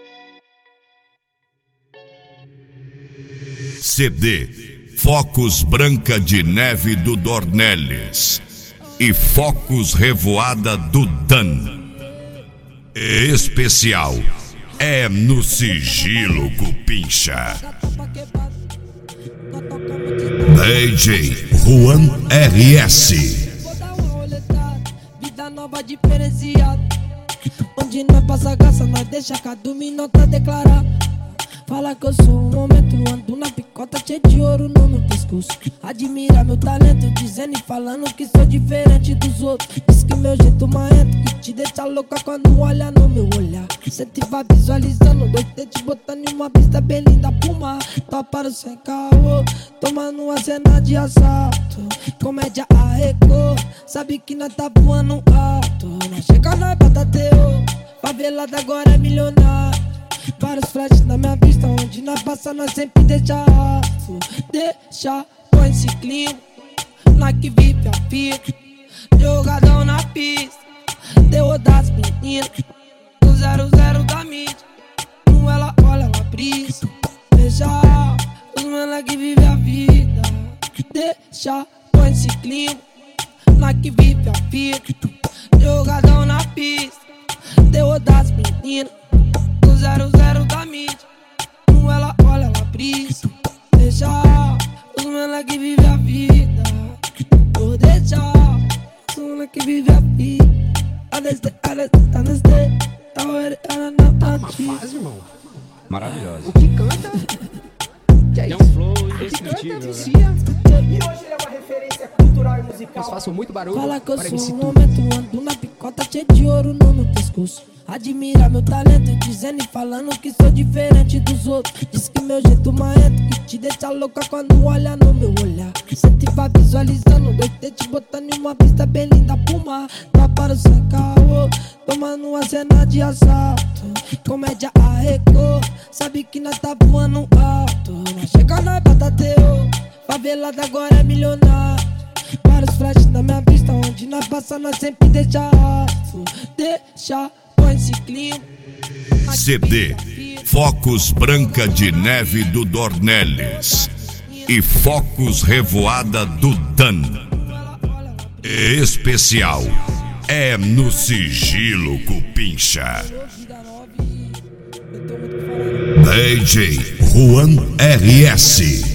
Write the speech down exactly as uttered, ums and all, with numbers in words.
C D Focos Branca de Neve do Dornelles e Focos Revoada do Dan. Especial é no Sigilo Cupincha. D J Juan R S. Vida nova diferenciada, onde nós passa graça, nós deixa cada um nota declarar. Fala que eu sou um momento, ando na picota cheio de ouro no meu pescoço. Admira meu talento, dizendo e falando que sou diferente dos outros. Diz que meu jeito marrento, que te deixa louca quando olha no meu olhar. Cê te vai visualizando, dois dentes botando em uma pista bem linda pro mar. Toparam sem caô, tomando uma cena de assalto. Comédia arrecou, sabe que nós tá voando alto. Nós chega, nós bota teu, favelada agora é milionário. Vários flashes na minha vista, onde nós passa nós sempre deixa rastro. Deixa, põe esse clima, nós que vive a fita. Jogadão na pista, deu das meninas. Do zero zero da mídia, não ela olha, ela brisa. Deixa, os mano que vive a vida. Deixa, põe esse clima, nós que vive a fita. Jogadão na pista, deu das meninas. Zero, zero da mídia, não ela olha, ela brisa. Deixa, os mano que vive a vida. Vou deixar, os mano que vive a vida. Aneste, aneste, aneste. Tá uma fase, irmão. Maravilhosa. O que canta? Tem um flow indescritível, né? E hoje ele é uma referência cultural e musical. Mas faço muito barulho. Fala que eu sou um momento, ando na picota cheio de ouro no meu pescoço. Admira meu talento, dizendo e falando que sou diferente dos outros. Diz que meu jeito marrento, que te deixa louca quando olha no meu olhar. Cê te vai visualizando, dois dentes botando em uma pista bem linda pro mar. Toparam sem caô, tomando uma cena de assalto. Comédia arrecou, sabe que nós tá voando alto. Nós chega, nós bota teu, favelada agora é milionário. Vários flashes na minha vista, onde nós passa nós sempre deixa rastro. Deixa, põe esse clima. C D Focos Branca de Neve do Dornelles e Focos Revoada do Dan. Especial é no Sigilo Cupincha. D J Juan R S.